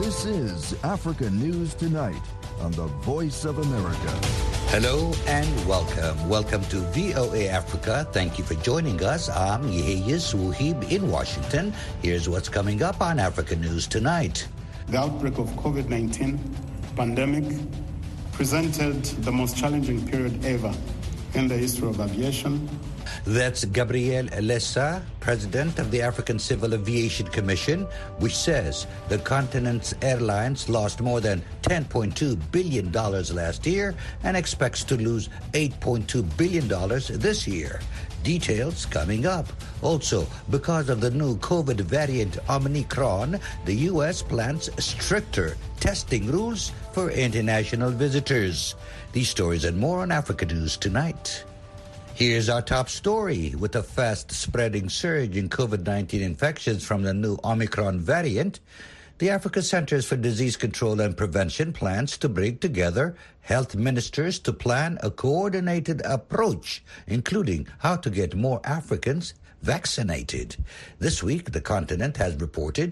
This is Africa News Tonight on the Voice of America. Hello and welcome. Welcome to VOA Africa. Thank you for joining us. I'm Yeheyes Wuhib in Washington. Here's what's coming up on Africa News Tonight. The outbreak of COVID-19 pandemic presented the most challenging period ever in the history of aviation. That's Gabriel Lessa, president of the African Civil Aviation Commission, which says the continent's airlines lost more than $10.2 billion last year and expects to lose $8.2 billion this year. Details coming up. Also, because of the new COVID variant Omicron, the U.S. plans stricter testing rules for international visitors. These stories and more on Africa News Tonight. Here's our top story. With a fast-spreading surge in COVID-19 infections from the new Omicron variant, the Africa Centers for Disease Control and Prevention plans to bring together health ministers to plan a coordinated approach, including how to get more Africans vaccinated. This week, the continent has reported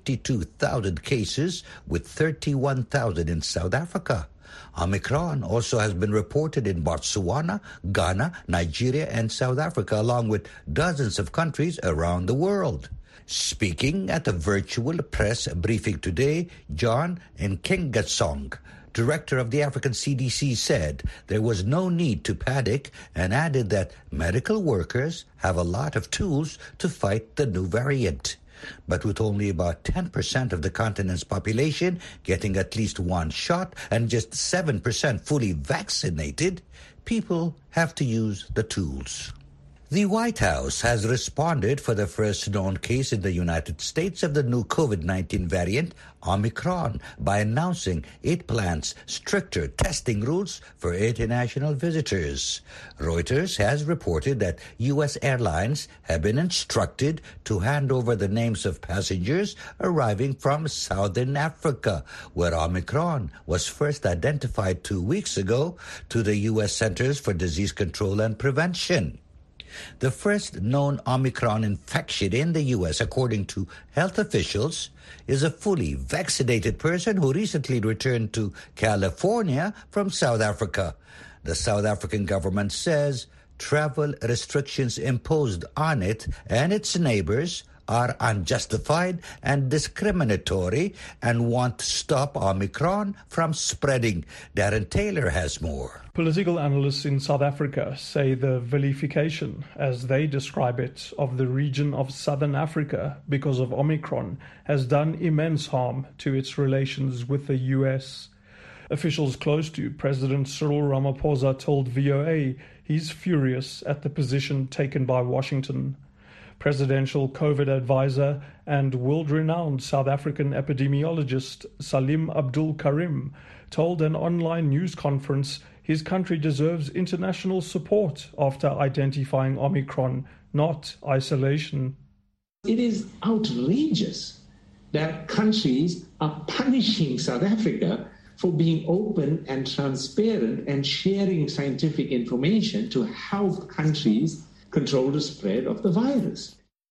52,000 cases, with 31,000 in South Africa. Omicron also has been reported in Botswana, Ghana, Nigeria, and South Africa, along with dozens of countries around the world. Speaking at a virtual press briefing today, John Nkengasong, director of the African CDC, said there was no need to panic and added that medical workers have a lot of tools to fight the new variant. But with only about 10% of the continent's population getting at least one shot and just 7% fully vaccinated, people have to use the tools. The White House has responded for the first known case in the United States of the new COVID-19 variant, Omicron, by announcing it plans stricter testing rules for international visitors. Reuters has reported that U.S. airlines have been instructed to hand over the names of passengers arriving from Southern Africa, where Omicron was first identified 2 weeks ago, to the U.S. Centers for Disease Control and Prevention. The first known Omicron infection in the U.S., according to health officials, is a fully vaccinated person who recently returned to California from South Africa. The South African government says travel restrictions imposed on it and its neighbors are unjustified and discriminatory and want to stop Omicron from spreading. Darren Taylor has more. Political analysts in South Africa say the vilification, as they describe it, of the region of Southern Africa because of Omicron has done immense harm to its relations with the US. Officials close to President Cyril Ramaphosa told VOA he's furious at the position taken by Washington. Presidential COVID advisor and world-renowned South African epidemiologist Salim Abdul Karim told an online news conference his country deserves international support after identifying Omicron, not isolation. It is outrageous that countries are punishing South Africa for being open and transparent and sharing scientific information to help countries control the spread of the virus.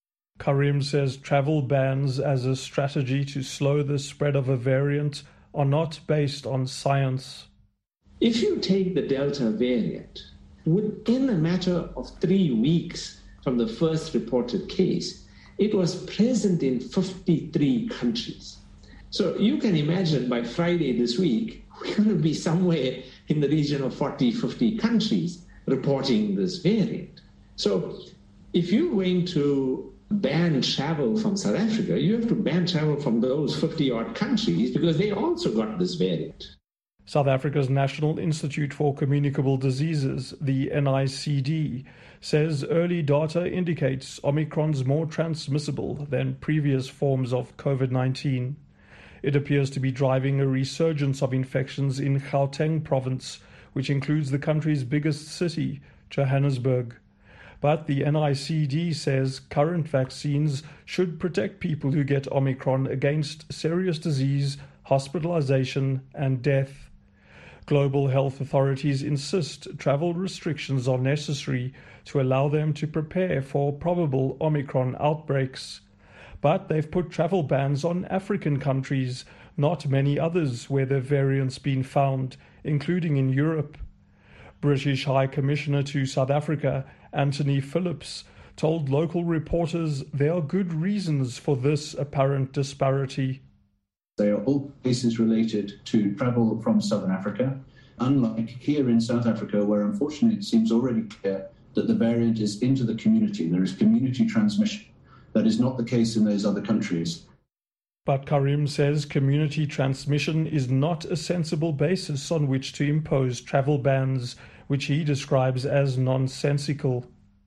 Karim says travel bans as a strategy to slow the spread of a variant are not based on science. If you take the Delta variant, within a matter of 3 weeks from the first reported case, it was present in 53 countries. So you can imagine by Friday this week, we're going to be somewhere in the region of 40, 50 countries reporting this variant. So if you're going to ban travel from South Africa, you have to ban travel from those 50-odd countries because they also got this variant. South Africa's National Institute for Communicable Diseases, the NICD, says early data indicates Omicron's more transmissible than previous forms of COVID-19. It appears to be driving a resurgence of infections in Gauteng province, which includes the country's biggest city, Johannesburg. But the NICD says current vaccines should protect people who get Omicron against serious disease, hospitalization, and death. Global health authorities insist travel restrictions are necessary to allow them to prepare for probable Omicron outbreaks. But they've put travel bans on African countries, not many others where the variant's been found, including in Europe. British High Commissioner to South Africa, Anthony Phillips, told local reporters there are good reasons for this apparent disparity. They are all cases related to travel from Southern Africa, unlike here in South Africa, where unfortunately it seems already clear that the variant is into the community. There is community transmission. That is not the case in those other countries. But Karim says community transmission is not a sensible basis on which to impose travel bans, which he describes as nonsensical.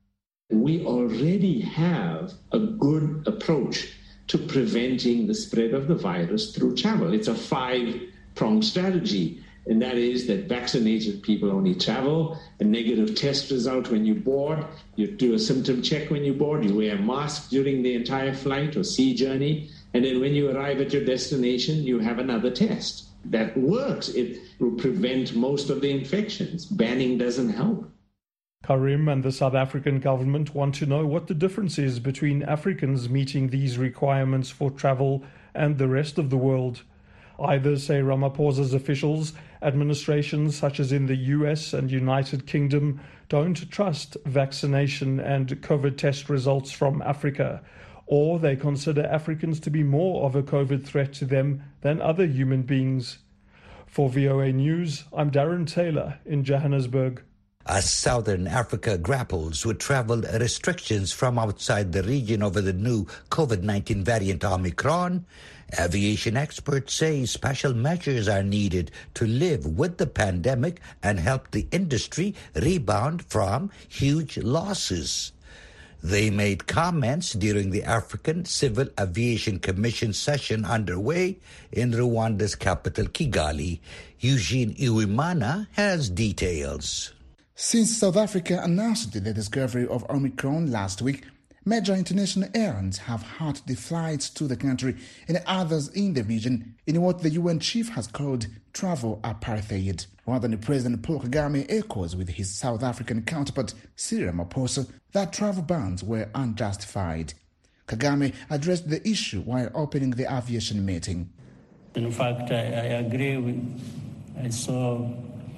We already have a good approach to preventing the spread of the virus through travel. It's a 5-pronged strategy, and that is that vaccinated people only travel, a negative test result when you board, you do a symptom check when you board, you wear a mask during the entire flight or sea journey, and then when you arrive at your destination, you have another test. That works. It will prevent most of the infections. Banning doesn't help. Karim and the South African government want to know what the difference is between Africans meeting these requirements for travel and the rest of the world. Either, say Ramaphosa's officials, administrations such as in the US and United Kingdom don't trust vaccination and COVID test results from Africa, or they consider Africans to be more of a COVID threat to them than other human beings. For VOA News, I'm Darren Taylor in Johannesburg. As Southern Africa grapples with travel restrictions from outside the region over the new COVID-19 variant Omicron, aviation experts say special measures are needed to live with the pandemic and help the industry rebound from huge losses. They made comments during the African Civil Aviation Commission session underway in Rwanda's capital, Kigali. Eugene Uwimana has details. Since South Africa announced the discovery of Omicron last week, major international airlines have halted the flights to the country and others in the region in what the UN chief has called travel apartheid. Rwandan President Paul Kagame echoes with his South African counterpart Cyril Ramaphosa that travel bans were unjustified. Kagame addressed the issue while opening the aviation meeting. In fact, I agree. I saw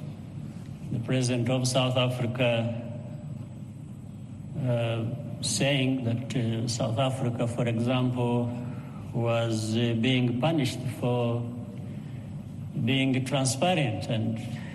the President of South Africa saying that South Africa, for example, was being punished for being transparent and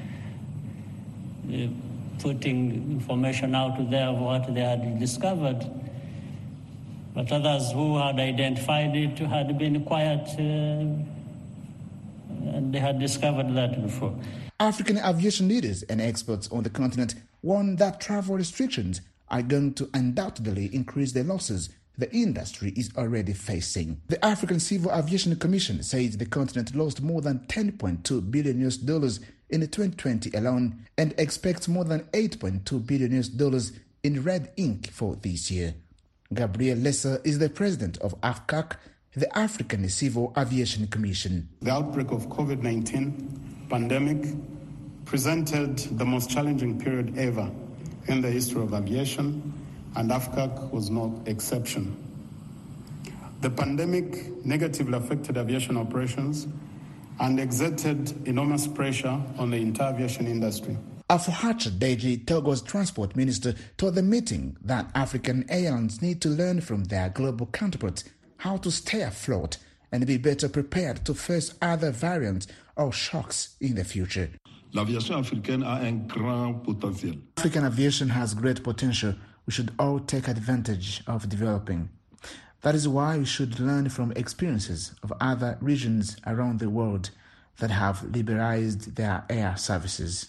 putting information out there of what they had discovered. But others who had identified it had been quiet and they had discovered that before. African aviation leaders and experts on the continent warn that travel restrictions are going to undoubtedly increase the losses the industry is already facing. The African Civil Aviation Commission says the continent lost more than $10.2 billion in 2020 alone and expects more than $8.2 billion in red ink for this year. Gabriel Lesser is the president of AFCAC, the African Civil Aviation Commission. The outbreak of COVID-19 pandemic presented the most challenging period ever in the history of aviation, and AFCAC was no exception. The pandemic negatively affected aviation operations and exerted enormous pressure on the entire aviation industry. Afuhacha Deji, Togo's transport minister, told the meeting that African airlines need to learn from their global counterparts how to stay afloat and be better prepared to face other variants or shocks in the future. L'aviation africaine a un grand potentiel. African aviation has great potential. We should all take advantage of developing. That is why we should learn from experiences of other regions around the world that have liberalized their air services.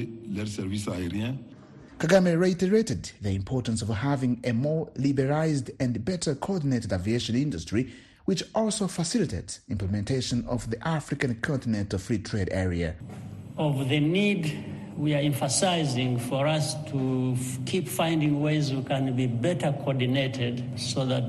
Kagame reiterated the importance of having a more liberalized and better coordinated aviation industry, which also facilitates implementation of the African Continental Free Trade Area. Of the need we are emphasizing for us to keep finding ways we can be better coordinated so that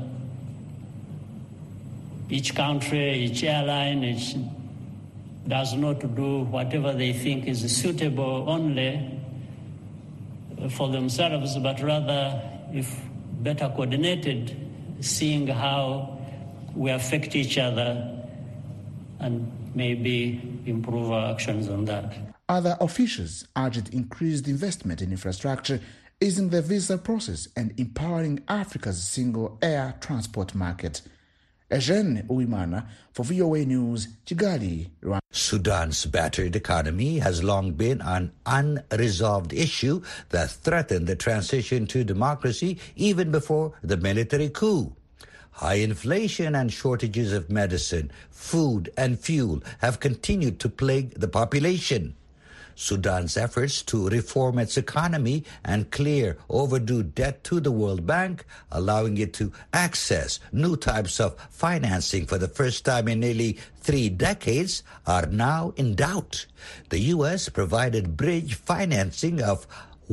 each country, each airline, each does not do whatever they think is suitable only for themselves, but rather, if better coordinated, seeing how we affect each other and maybe improve our actions on that. Other officials urged increased investment in infrastructure, easing the visa process and empowering Africa's single air transport market. Eugene Uwimana for VOA News, Kigali, Rwanda. Sudan's battered economy has long been an unresolved issue that threatened the transition to democracy even before the military coup. High inflation and shortages of medicine, food, and fuel have continued to plague the population. Sudan's efforts to reform its economy and clear overdue debt to the World Bank, allowing it to access new types of financing for the first time in nearly 3 decades, are now in doubt. The U.S. provided bridge financing of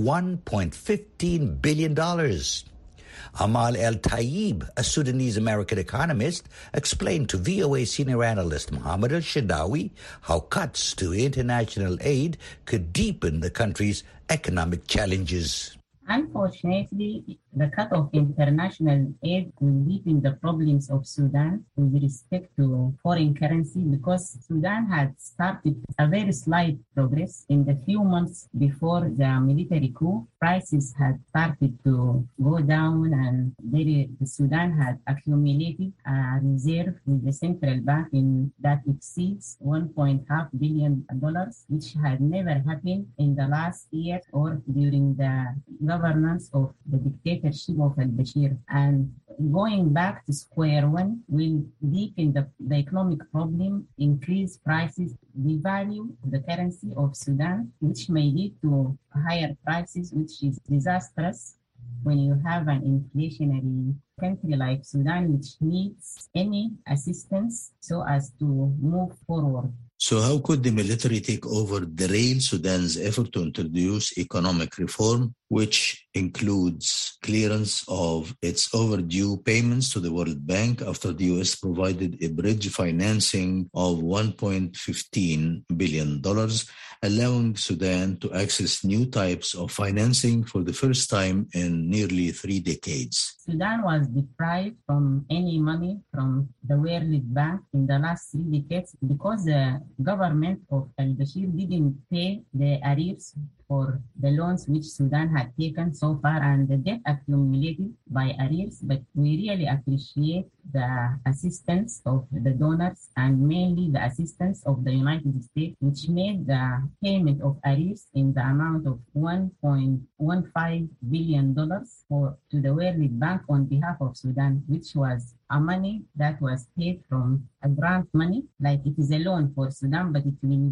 $1.15 billion. Amal El-Tayyib, a Sudanese-American economist, explained to VOA senior analyst Mohammed Al-Shadawi how cuts to international aid could deepen the country's economic challenges. Unfortunately, the cut of international aid will deepen the problems of Sudan with respect to foreign currency, because Sudan had started a very slight progress in the few months before the military coup. Prices had started to go down, and Sudan had accumulated a reserve with the central bank in that exceeds $1.5 billion, which had never happened in the last year or during the governance of the dictatorship of al-Bashir. And going back to square one will deepen the economic problem, increase prices, devalue the currency of Sudan, which may lead to higher prices, which is disastrous when you have an inflationary country like Sudan, which needs any assistance so as to move forward. So how could the military take over derail Sudan's effort to introduce economic reform, which includes clearance of its overdue payments to the World Bank after the U.S. provided a bridge financing of $1.15 billion, allowing Sudan to access new types of financing for the first time in nearly 3 decades? Sudan was deprived from any money from the World Bank in the last 3 decades because the government of al-Bashir didn't pay the arrears for the loans which Sudan had taken so far, and the debt accumulated by arrears. But we really appreciate the assistance of the donors, and mainly the assistance of the United States, which made the payment of arrears in the amount of $1.15 billion to the World Bank on behalf of Sudan, which was a money that was paid from a grant money, like it is a loan for Sudan, but it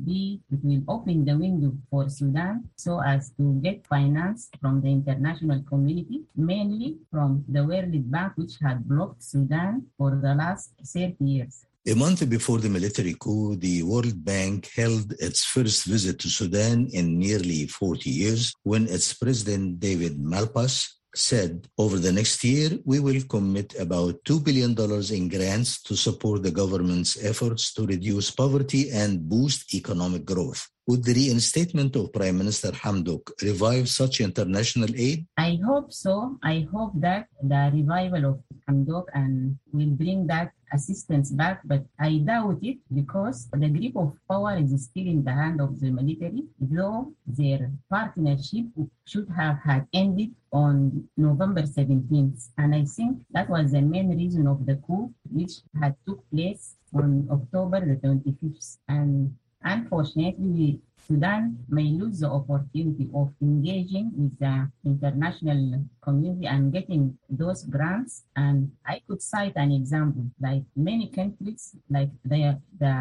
will open the window for Sudan so as to get finance from the international community, mainly from the World Bank, which had blocked Sudan for the last 30 years. A month before the military coup, the World Bank held its first visit to Sudan in nearly 40 years, when its president, David Malpass, said, over the next year, we will commit about $2 billion in grants to support the government's efforts to reduce poverty and boost economic growth. Would the reinstatement of Prime Minister Hamdok revive such international aid? I hope so. I hope that the revival of Hamdok will bring that assistance back, but I doubt it, because the grip of power is still in the hand of the military, though their partnership should have had ended on November 17th. And I think that was the main reason of the coup, which had took place on October the 25th. And unfortunately, Sudan may lose the opportunity of engaging with the international community and getting those grants. And I could cite an example, like many countries, like there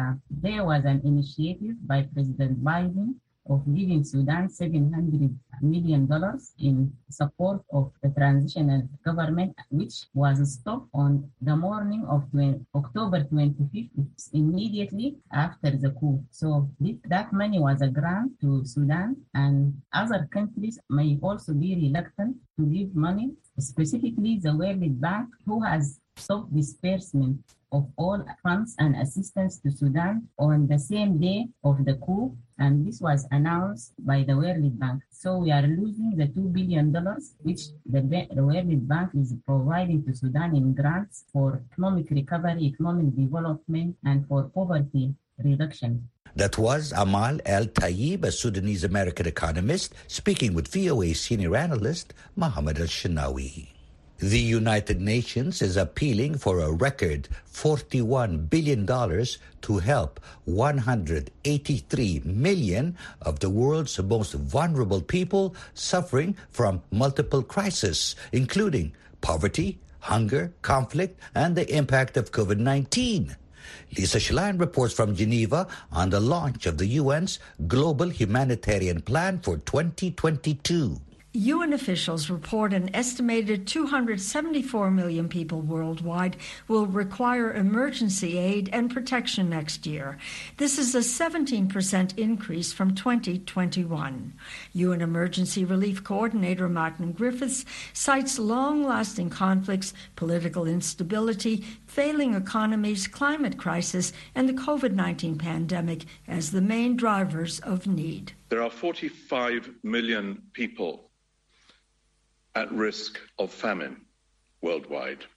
was an initiative by President Biden of giving Sudan $700 million in support of the transitional government, which was stopped on the morning of October 25th, immediately after the coup. So that money was a grant to Sudan, and other countries may also be reluctant to give money, specifically the World Bank, who has stopped disbursement of all funds and assistance to Sudan on the same day of the coup, and this was announced by the World Bank. So we are losing the $2 billion which the World Bank is providing to Sudan in grants for economic recovery, economic development, and for poverty reduction. That was Amal El-Tayyib, a Sudanese-American economist, speaking with VOA senior analyst Mohammed El-Shinawi. The United Nations is appealing for a record $41 billion to help 183 million of the world's most vulnerable people suffering from multiple crises, including poverty, hunger, conflict, and the impact of COVID-19. Lisa Schlein reports from Geneva on the launch of the UN's Global Humanitarian Plan for 2022. UN officials report an estimated 274 million people worldwide will require emergency aid and protection next year. This is a 17% increase from 2021. UN Emergency Relief Coordinator Martin Griffiths cites long-lasting conflicts, political instability, failing economies, climate crisis, and the COVID-19 pandemic as the main drivers of need. There are 45 million people at risk of famine worldwide.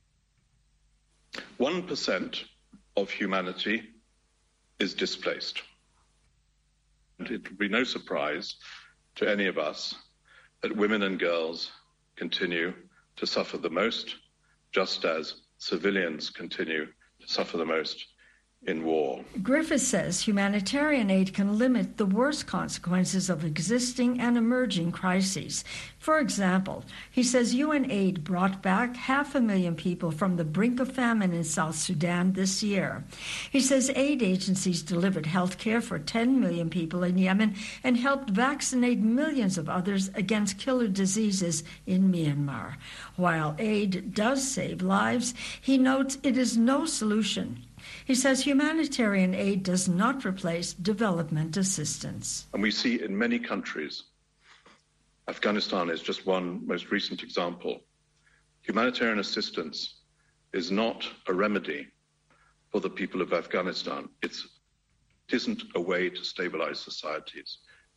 1% of humanity is displaced. And it will be no surprise to any of us that women and girls continue to suffer the most, just as civilians continue to suffer the most in war. Griffith says humanitarian aid can limit the worst consequences of existing and emerging crises. For example, he says UN aid brought back 500,000 people from the brink of famine in South Sudan this year. He says aid agencies delivered health care for 10 million people in Yemen and helped vaccinate millions of others against killer diseases in Myanmar. While aid does save lives, he notes it is no solution. He says humanitarian aid does not replace development assistance. And we see in many countries, Afghanistan is just one most recent example, humanitarian assistance is not a remedy for the people of Afghanistan. It isn't a way to stabilize societies.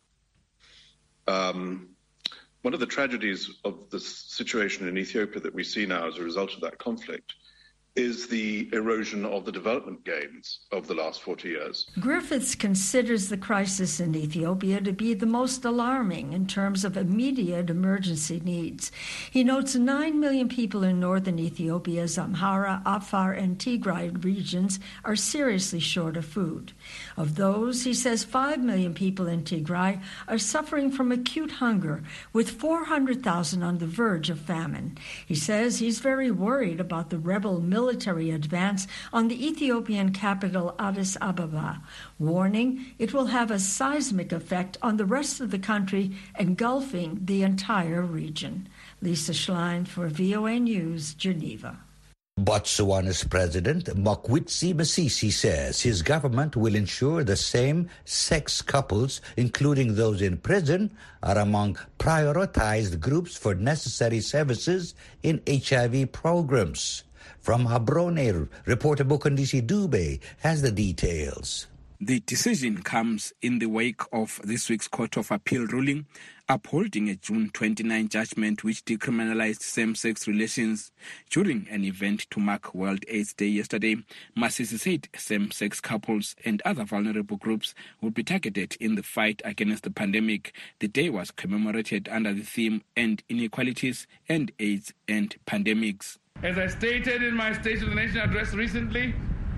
One of the tragedies of the situation in Ethiopia that we see now as a result of that conflict is the erosion of the development gains of the last 40 years. Griffiths considers the crisis in Ethiopia to be the most alarming in terms of immediate emergency needs. He notes 9 million people in northern Ethiopia's Amhara, Afar, and Tigray regions are seriously short of food. Of those, he says 5 million people in Tigray are suffering from acute hunger, with 400,000 on the verge of famine. He says he's very worried about the rebel military advance on the Ethiopian capital Addis Ababa, warning it will have a seismic effect on the rest of the country, engulfing the entire region. Lisa Schlein for VOA News, Geneva. Botswana's President Mokgweetsi Masisi says his government will ensure the same-sex couples, including those in prison, are among prioritized groups for necessary services in HIV programs. From Habrone, reporter Bukandisi Dube has the details. The decision comes in the wake of this week's Court of Appeal ruling upholding a June 29 judgment which decriminalized same-sex relations. During an event to mark World AIDS Day yesterday, Masisi said same-sex couples and other vulnerable groups would be targeted in the fight against the pandemic. The day was commemorated under the theme End Inequalities, End AIDS and Pandemics. As I stated in my State of the Nation address recently,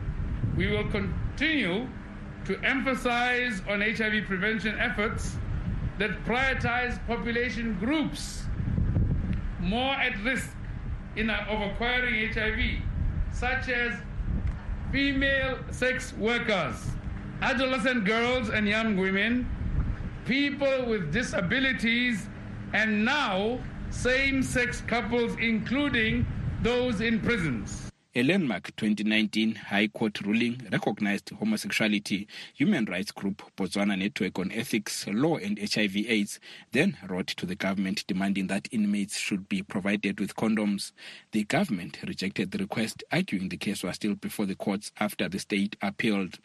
we will continue to emphasize on HIV prevention efforts that prioritize population groups more at risk of acquiring HIV, such as female sex workers, adolescent girls and young women, people with disabilities, and now same-sex couples, including those in prisons. A landmark 2019 High Court ruling recognized homosexuality. Human rights group Botswana Network on Ethics, Law and HIV/AIDS then wrote to the government demanding that inmates should be provided with condoms. The government rejected the request, arguing the case was still before the courts after the state appealed.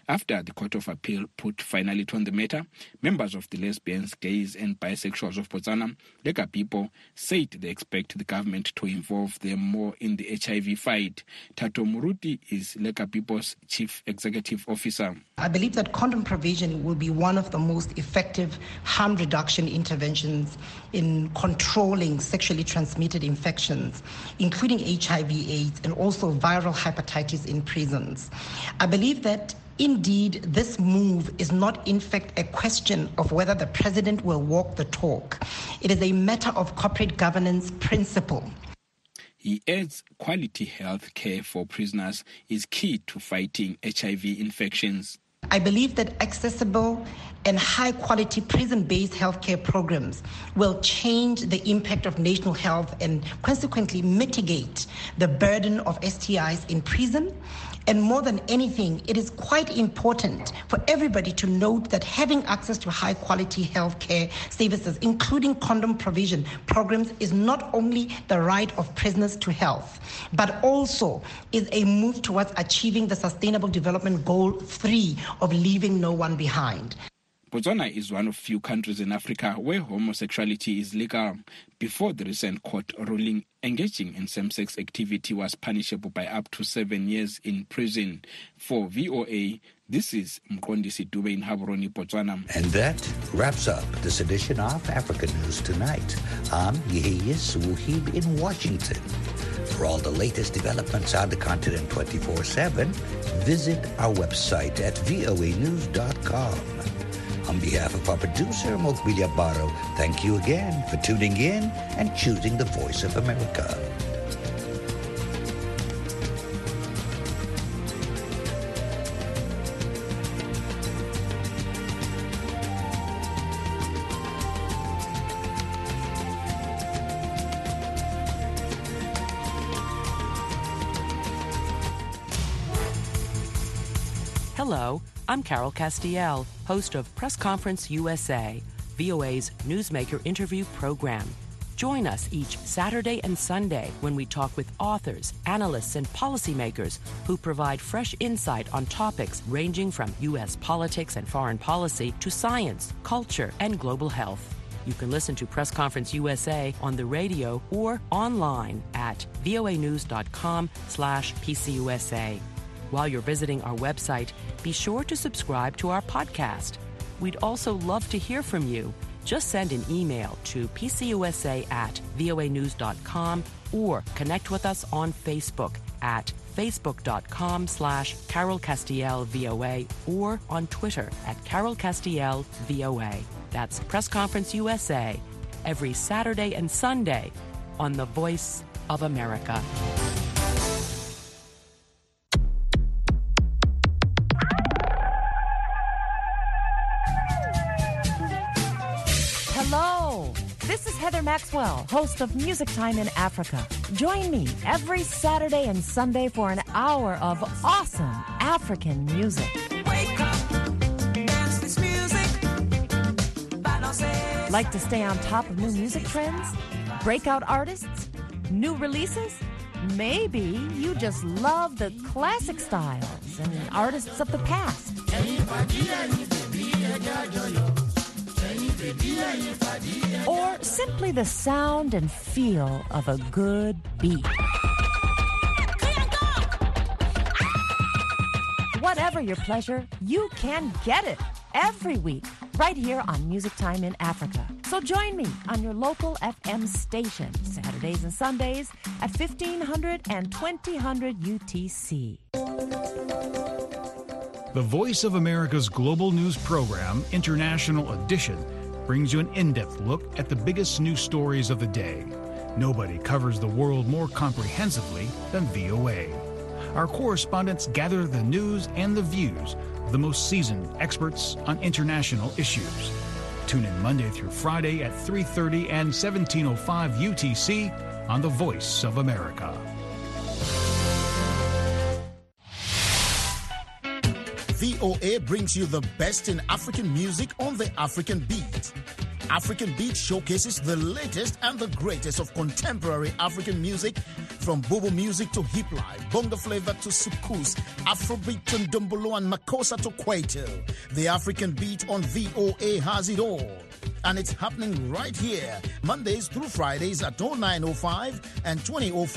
After the Court of Appeal put finality on the matter, members of the lesbians, gays and bisexuals of Botswana, Lega people, said they expect the government to involve them more in the HIV fight. Tato Muruti is Lega people's chief executive officer. I believe that condom provision will be one of the most effective harm reduction interventions in controlling sexually transmitted infections, including HIV/AIDS and also viral hepatitis in prisons. I believe that indeed, this move is not, in fact, a question of whether the president will walk the talk. It is a matter of corporate governance principle. He adds quality health care for prisoners is key to fighting HIV infections. I believe that accessible and high-quality prison-based healthcare programs will change the impact of national health and consequently mitigate the burden of STIs in prison. And more than anything, it is quite important for everybody to note that having access to high-quality healthcare services, including condom provision programs, is not only the right of prisoners to health, but also is a move towards achieving the Sustainable Development Goal 3 of leaving no one behind. Botswana is one of few countries in Africa where homosexuality is legal. Before the recent court ruling, engaging in same-sex activity was punishable by up to 7 years in prison. For VOA, this is Mkondisi Dube in Gaborone, Botswana. And that wraps up this edition of African News Tonight. I'm Yehiyes Wuhib in Washington. For all the latest developments on the continent 24/7, visit our website at voanews.com. On behalf of our producer, Mokbilia Baro, thank you again for tuning in and choosing the Voice of America. Hello, I'm Carol Castiel, host of Press Conference USA, VOA's newsmaker interview program. Join us each Saturday and Sunday when we talk with authors, analysts, and policymakers who provide fresh insight on topics ranging from U.S. politics and foreign policy to science, culture, and global health. You can listen to Press Conference USA on the radio or online at voanews.com/PCUSA. While you're visiting our website, be sure to subscribe to our podcast. We'd also love to hear from you. Just send an email to pcusa@voanews.com or connect with us on Facebook at facebook.com/CarolCastielVOA or on Twitter at CarolCastielVOA. That's Press Conference USA every Saturday and Sunday on the Voice of America. Hello, this is Heather Maxwell, host of Music Time in Africa. Join me every Saturday and Sunday for an hour of awesome African music. Wake up, dance this music. Like to stay on top of new music trends? Breakout artists? New releases? Maybe you just love the classic styles and artists of the past. Or simply the sound and feel of a good beat. Whatever your pleasure, you can get it every week right here on Music Time in Africa. So join me on your local FM station, Saturdays and Sundays at 1500 and 2000 UTC. The Voice of America's global news program, International Edition, brings you an in-depth look at the biggest news stories of the day. Nobody covers the world more comprehensively than VOA. Our correspondents gather the news and the views of the most seasoned experts on international issues. Tune in Monday through Friday at 3:30 and 17:05 UTC on The Voice of America. VOA brings you the best in African music on the African Beat. African Beat showcases the latest and the greatest of contemporary African music, from Bobo music to hip life, bongo flavor to soukous, Afrobeat to ndombolo and makossa to kwaito. The African Beat on VOA has it all. And it's happening right here, Mondays through Fridays at 09:05 and 20:05